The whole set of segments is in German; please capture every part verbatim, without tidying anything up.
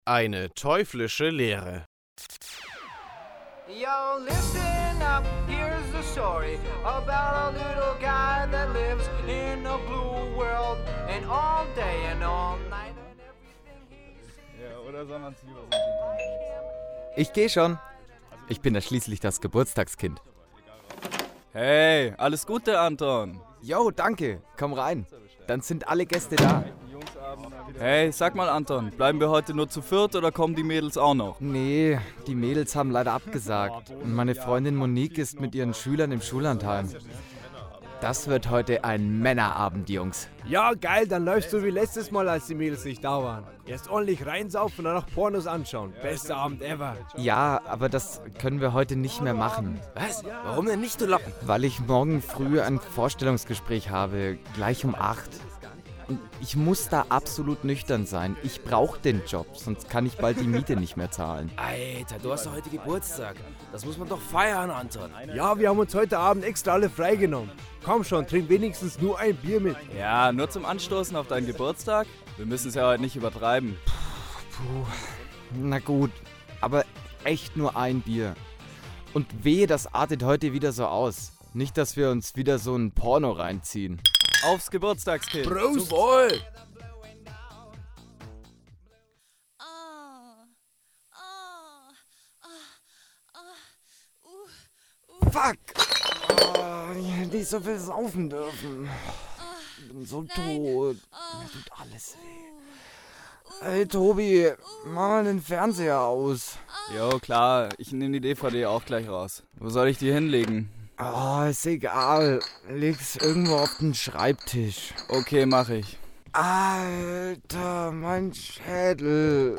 Eine teuflische Lehre. Yo, listen up, here's the story about a little guy that lives in a blue world, and all day and all night and everything he's... Ja, oder soll man's lieber so ein Gin Ich geh schon. Ich bin ja schließlich das Geburtstagskind. Hey, alles Gute, Anton. Jo, danke. Komm rein. Dann sind alle Gäste da. Hey, sag mal, Anton, bleiben wir heute nur zu viert oder kommen die Mädels auch noch? Nee, die Mädels haben leider abgesagt. Und meine Freundin Monique ist mit ihren Schülern im Schullandheim. Das wird heute ein Männerabend, Jungs. Ja, geil, dann läufst du wie letztes Mal, als die Mädels nicht da waren. Erst ordentlich reinsaufen und dann noch Pornos anschauen. Bester Abend ever. Ja, aber das können wir heute nicht mehr machen. Was? Warum denn nicht, du Locken? Weil ich morgen früh ein Vorstellungsgespräch habe, gleich um acht. Und ich muss da absolut nüchtern sein. Ich brauche den Job, sonst kann ich bald die Miete nicht mehr zahlen. Alter, du hast doch heute Geburtstag. Das muss man doch feiern, Anton. Ja, wir haben uns heute Abend extra alle freigenommen. Komm schon, trink wenigstens nur ein Bier mit. Ja, nur zum Anstoßen auf deinen Geburtstag? Wir müssen es ja heute nicht übertreiben. Puh, na gut, aber echt nur ein Bier. Und wehe, das artet heute wieder so aus. Nicht, dass wir uns wieder so ein Porno reinziehen. Aufs Geburtstagskind. Prost! Zum Wohl! Fuck! Oh, ich hätte nicht so viel saufen dürfen. Ich bin so tot. Mir tut alles weh. Hey Tobi, mach mal den Fernseher aus. Jo, klar, ich nehme die D V D auch gleich raus. Wo soll ich die hinlegen? Oh, ist egal. Leg's irgendwo auf den Schreibtisch. Okay, mach ich. Alter, mein Schädel.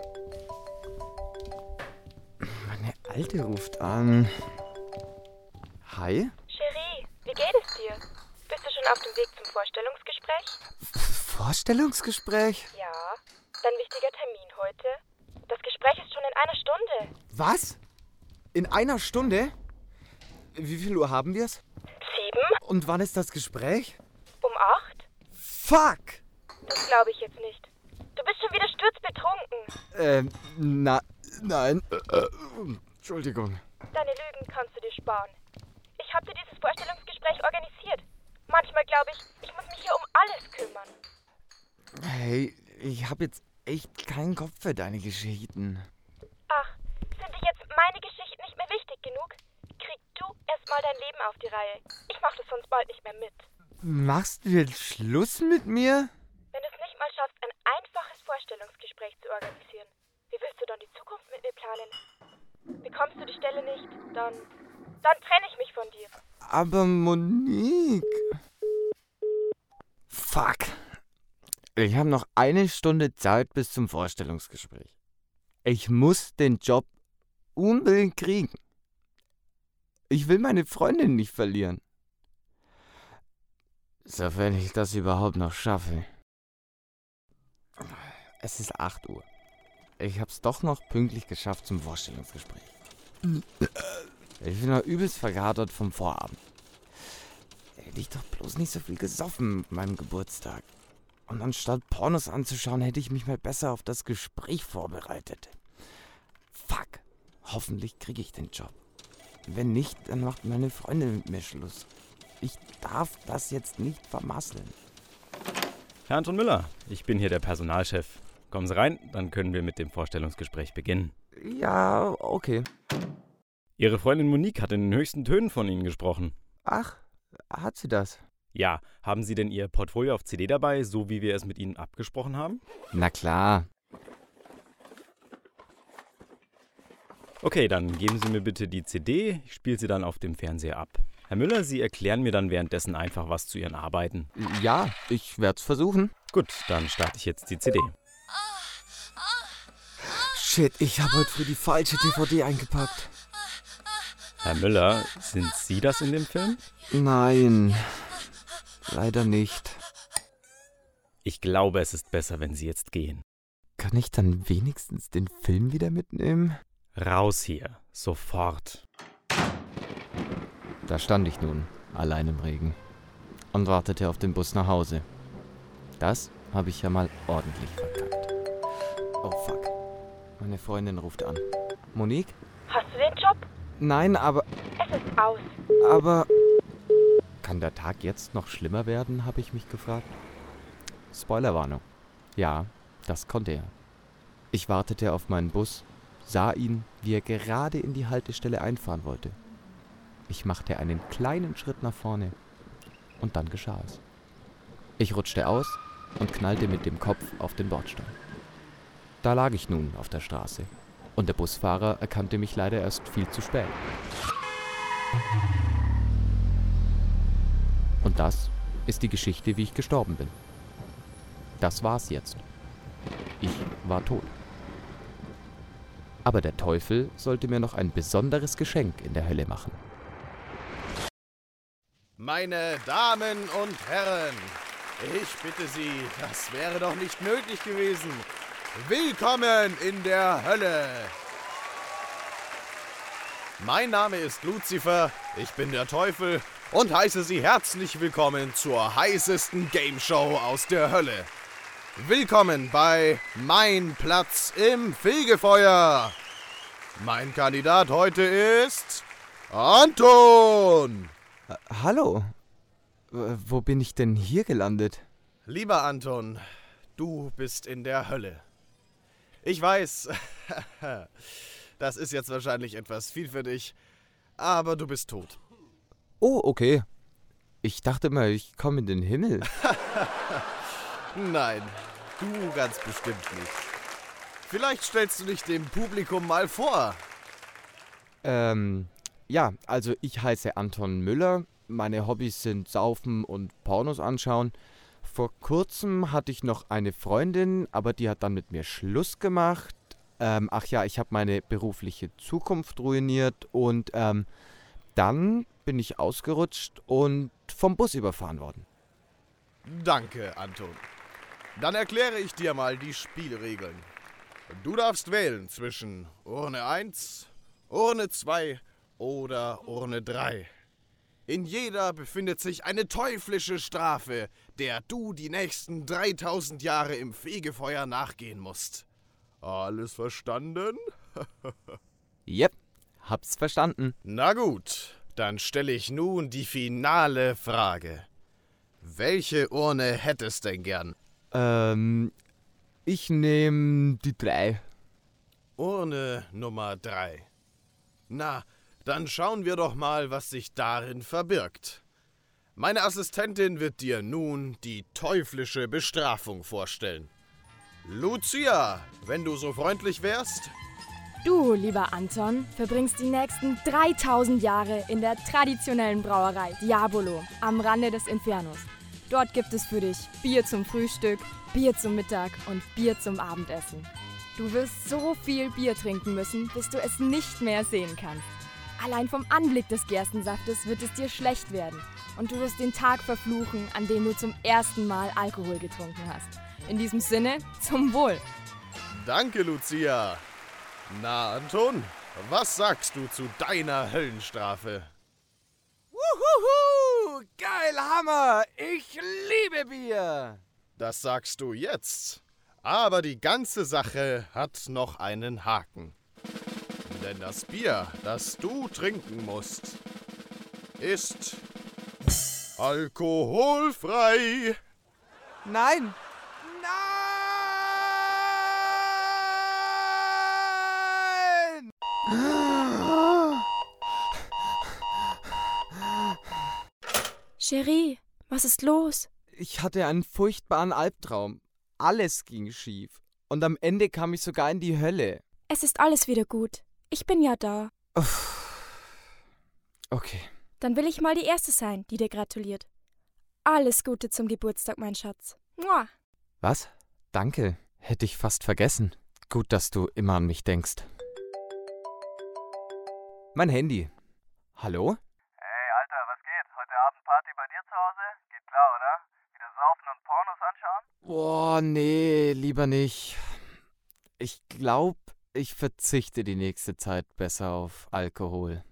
Meine Alte ruft an. Hi? Cherie, wie geht es dir? Bist du schon auf dem Weg zum Vorstellungsgespräch? Vorstellungsgespräch? Ja. Dein wichtiger Termin heute? Das Gespräch ist schon in einer Stunde. Was? In einer Stunde? Wie viel Uhr haben wir's? Sieben? Und wann ist das Gespräch? Um acht? Fuck! Das glaube ich jetzt nicht. Du bist schon wieder sturzbetrunken. Ähm, na, nein. Äh, äh, Entschuldigung. Deine Lügen kannst du dir sparen. Ich habe dir dieses Vorstellungsgespräch organisiert. Manchmal glaube ich, ich muss mich hier um alles kümmern. Hey, ich habe jetzt echt keinen Kopf für deine Geschichten. Ach, sind dir jetzt meine Geschichten nicht mehr wichtig genug? Krieg du erstmal dein Leben auf die Reihe. Ich mach das sonst bald nicht mehr mit. Machst du jetzt Schluss mit mir? Wenn du es nicht mal schaffst, ein einfaches Vorstellungsgespräch zu organisieren, wie willst du dann die Zukunft mit mir planen? Bekommst du die Stelle nicht, dann, dann trenne ich mich von dir. Aber Monique... Fuck. Ich habe noch eine Stunde Zeit bis zum Vorstellungsgespräch. Ich muss den Job unbedingt kriegen. Ich will meine Freundin nicht verlieren. Sofern ich das überhaupt noch schaffe. Es ist acht Uhr. Ich hab's doch noch pünktlich geschafft zum Vorstellungsgespräch. Ich bin noch übelst verkatert vom Vorabend. Hätte ich doch bloß nicht so viel gesoffen mit meinem Geburtstag. Und anstatt Pornos anzuschauen, hätte ich mich mal besser auf das Gespräch vorbereitet. Fuck. Hoffentlich kriege ich den Job. Wenn nicht, dann macht meine Freundin mit mir Schluss. Ich darf das jetzt nicht vermasseln. Herr Anton Müller, ich bin hier der Personalchef. Kommen Sie rein, dann können wir mit dem Vorstellungsgespräch beginnen. Ja, okay. Ihre Freundin Monique hat in den höchsten Tönen von Ihnen gesprochen. Ach, hat sie das? Ja, haben Sie denn Ihr Portfolio auf C D dabei, so wie wir es mit Ihnen abgesprochen haben? Na klar. Okay, dann geben Sie mir bitte die C D, ich spiele sie dann auf dem Fernseher ab. Herr Müller, Sie erklären mir dann währenddessen einfach was zu Ihren Arbeiten. Ja, ich werde es versuchen. Gut, dann starte ich jetzt die C D. Shit, ich habe heute früh die falsche D V D eingepackt. Herr Müller, sind Sie das in dem Film? Nein, leider nicht. Ich glaube, es ist besser, wenn Sie jetzt gehen. Kann ich dann wenigstens den Film wieder mitnehmen? Raus hier, sofort. Da stand ich nun, allein im Regen, und wartete auf den Bus nach Hause. Das habe ich ja mal ordentlich verkackt. Oh fuck. eine Freundin ruft an. Monique? Hast du den Job? Nein, aber... Es ist aus. Aber... Kann der Tag jetzt noch schlimmer werden, habe ich mich gefragt. Spoilerwarnung. Ja, das konnte er. Ich wartete auf meinen Bus, sah ihn, wie er gerade in die Haltestelle einfahren wollte. Ich machte einen kleinen Schritt nach vorne und dann geschah es. Ich rutschte aus und knallte mit dem Kopf auf den Bordstein. Da lag ich nun auf der Straße und der Busfahrer erkannte mich leider erst viel zu spät. Und das ist die Geschichte, wie ich gestorben bin. Das war's jetzt. Ich war tot. Aber der Teufel sollte mir noch ein besonderes Geschenk in der Hölle machen. Meine Damen und Herren, ich bitte Sie, das wäre doch nicht möglich gewesen. Willkommen in der Hölle! Mein Name ist Lucifer, ich bin der Teufel und heiße Sie herzlich willkommen zur heißesten Gameshow aus der Hölle. Willkommen bei Mein Platz im Fegefeuer. Mein Kandidat heute ist Anton. Äh, hallo? W- wo bin ich denn hier gelandet? Lieber Anton, du bist in der Hölle. Ich weiß, das ist jetzt wahrscheinlich etwas viel für dich, aber du bist tot. Oh, okay. Ich dachte mal, ich komme in den Himmel. Nein, du ganz bestimmt nicht. Vielleicht stellst du dich dem Publikum mal vor. Ähm, ja, also ich heiße Anton Müller. Meine Hobbys sind Saufen und Pornos anschauen. Vor kurzem hatte ich noch eine Freundin, aber die hat dann mit mir Schluss gemacht. Ähm, ach ja, ich habe meine berufliche Zukunft ruiniert und ähm, dann bin ich ausgerutscht und vom Bus überfahren worden. Danke, Anton. Dann erkläre ich dir mal die Spielregeln. Du darfst wählen zwischen Urne eins, Urne zwei oder Urne drei. In jeder befindet sich eine teuflische Strafe, der du die nächsten dreitausend Jahre im Fegefeuer nachgehen musst. Alles verstanden? Yep, hab's verstanden. Na gut, dann stelle ich nun die finale Frage. Welche Urne hättest denn gern? Ähm, ich nehme die drei. Urne Nummer drei. Na, dann schauen wir doch mal, was sich darin verbirgt. Meine Assistentin wird dir nun die teuflische Bestrafung vorstellen. Lucia, wenn du so freundlich wärst. Du, lieber Anton, verbringst die nächsten dreitausend Jahre in der traditionellen Brauerei Diabolo am Rande des Infernos. Dort gibt es für dich Bier zum Frühstück, Bier zum Mittag und Bier zum Abendessen. Du wirst so viel Bier trinken müssen, bis du es nicht mehr sehen kannst. Allein vom Anblick des Gerstensaftes wird es dir schlecht werden und du wirst den Tag verfluchen, an dem du zum ersten Mal Alkohol getrunken hast. In diesem Sinne, zum Wohl! Danke, Lucia. Na, Anton, was sagst du zu deiner Höllenstrafe? Wuhuhu! Geil, Hammer! Ich liebe Bier! Das sagst du jetzt. Aber die ganze Sache hat noch einen Haken. Denn das Bier, das du trinken musst, ist alkoholfrei. Nein! Nein! Cherie, was ist los? Ich hatte einen furchtbaren Albtraum. Alles ging schief. Und am Ende kam ich sogar in die Hölle. Es ist alles wieder gut. Ich bin ja da. Okay. Dann will ich mal die Erste sein, die dir gratuliert. Alles Gute zum Geburtstag, mein Schatz. Mua. Was? Danke. Hätte ich fast vergessen. Gut, dass du immer an mich denkst. Mein Handy. Hallo? Hey, Alter, was geht? Heute Abend Party bei dir zu Hause? Geht klar, oder? Wieder saufen und Pornos anschauen? Boah, nee, lieber nicht. Ich glaub, ich verzichte die nächste Zeit besser auf Alkohol.